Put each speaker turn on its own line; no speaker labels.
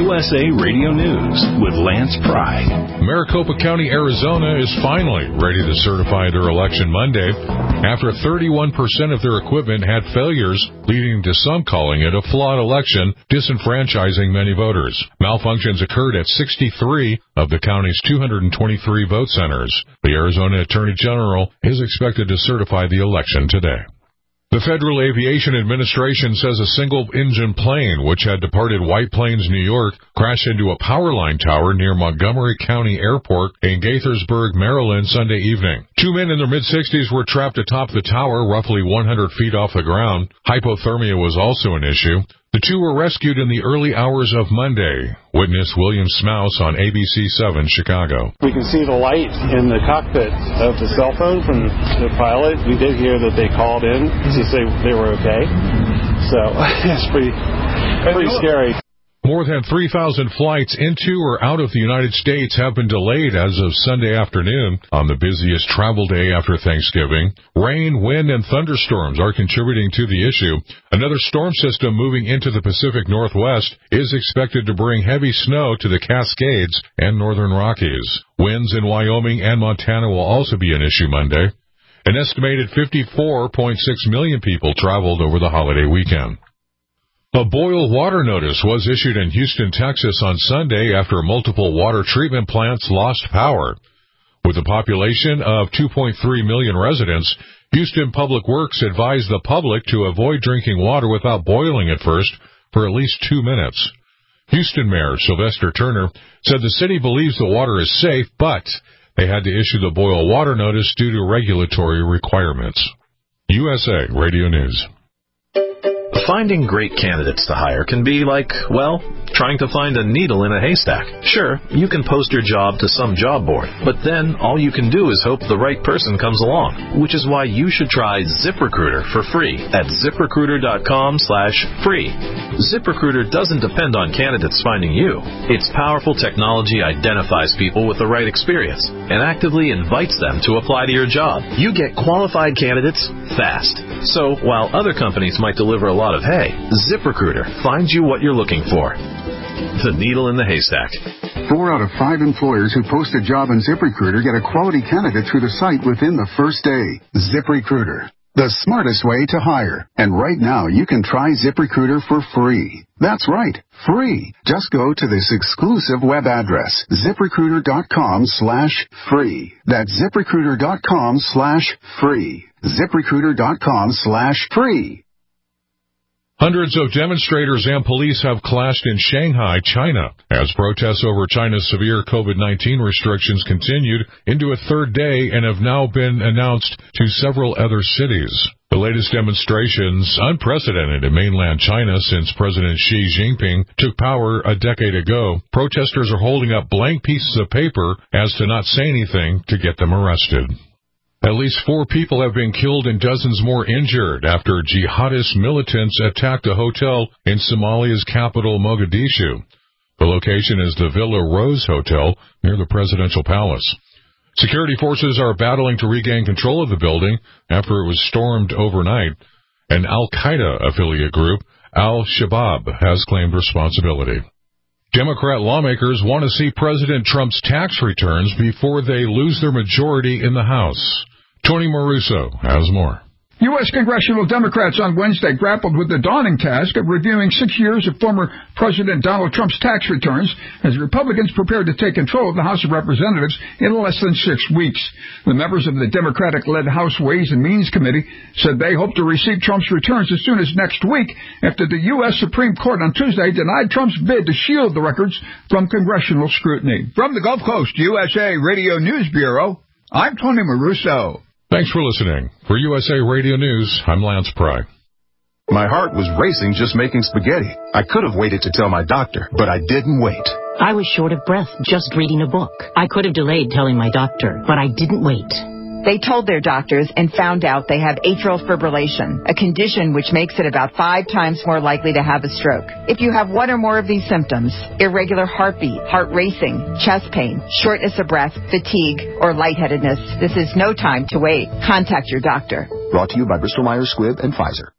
USA Radio News with Lance Pry.
Maricopa County, Arizona is finally ready to certify their election Monday after 31% of their equipment had failures, leading to some calling it a flawed election, disenfranchising many voters. Malfunctions occurred at 63 of the county's 223 vote centers. The Arizona Attorney General is expected to certify the election today. The Federal Aviation Administration says a single-engine plane, which had departed White Plains, New York, crashed into a power line tower near Montgomery County Airport in Gaithersburg, Maryland, Sunday evening. 2 men in their mid-60s were trapped atop the tower, roughly 100 feet off the ground. Hypothermia was also an issue. The two were rescued in the early hours of Monday. Witness William Smouse on ABC7 Chicago.
We can see the light in the cockpit of the cell phone from the pilot. We did hear that they called in to say they were okay. So it's pretty scary.
More than 3,000 flights into or out of the United States have been delayed as of Sunday afternoon on the busiest travel day after Thanksgiving. Rain, wind, and thunderstorms are contributing to the issue. Another storm system moving into the Pacific Northwest is expected to bring heavy snow to the Cascades and Northern Rockies. Winds in Wyoming and Montana will also be an issue Monday. An estimated 54.6 million people traveled over the holiday weekend. A boil water notice was issued in Houston, Texas on Sunday after multiple water treatment plants lost power. With a population of 2.3 million residents, Houston Public Works advised the public to avoid drinking water without boiling it first for at least 2 minutes. Houston Mayor Sylvester Turner said the city believes the water is safe, but they had to issue the boil water notice due to regulatory requirements. USA Radio News.
Finding great candidates to hire can be like, well, trying to find a needle in a haystack. Sure, you can post your job to some job board, but then all you can do is hope the right person comes along, which is why you should try ZipRecruiter for free at ZipRecruiter.com/free. ZipRecruiter doesn't depend on candidates finding you. Its powerful technology identifies people with the right experience and actively invites them to apply to your job. You get qualified candidates fast. So while other companies might deliver a lot of hay, ZipRecruiter finds you what you're looking for. The needle in the haystack.
4 out of 5 employers who post a job on ZipRecruiter get a quality candidate through the site within the first day. ZipRecruiter, the smartest way to hire. And right now, you can try ZipRecruiter for free. That's right, free. Just go to this exclusive web address, ZipRecruiter.com/free. That's ZipRecruiter.com/free. ZipRecruiter.com/free.
Hundreds of demonstrators and police have clashed in Shanghai, China, as protests over China's severe COVID-19 restrictions continued into a third day and have now been announced to several other cities. The latest demonstrations, unprecedented in mainland China since President Xi Jinping took power a decade ago. Protesters are holding up blank pieces of paper as to not say anything to get them arrested. At least 4 people have been killed and dozens more injured after jihadist militants attacked a hotel in Somalia's capital, Mogadishu. The location is the Villa Rose Hotel near the presidential palace. Security forces are battling to regain control of the building after it was stormed overnight. An al-Qaeda affiliate group, Al-Shabaab, has claimed responsibility. Democrat lawmakers want to see President Trump's tax returns before they lose their majority in the House. Tony Maruso has more.
U.S. congressional Democrats on Wednesday grappled with the daunting task of reviewing 6 years of former President Donald Trump's tax returns as Republicans prepared to take control of the House of Representatives in less than 6 weeks. The members of the Democratic-led House Ways and Means Committee said they hope to receive Trump's returns as soon as next week after the U.S. Supreme Court on Tuesday denied Trump's bid to shield the records from congressional scrutiny. From the Gulf Coast USA Radio News Bureau, I'm Tony Maruso.
Thanks for listening. For USA Radio News, I'm Lance Pry.
My heart was racing just making spaghetti. I could have waited to tell my doctor, but I didn't wait.
I was short of breath just reading a book. I could have delayed telling my doctor, but I didn't wait.
They told their doctors and found out they have atrial fibrillation, a condition which makes it about 5 times more likely to have a stroke. If you have one or more of these symptoms, irregular heartbeat, heart racing, chest pain, shortness of breath, fatigue, or lightheadedness, this is no time to wait. Contact your doctor.
Brought to you by Bristol Myers Squibb and Pfizer.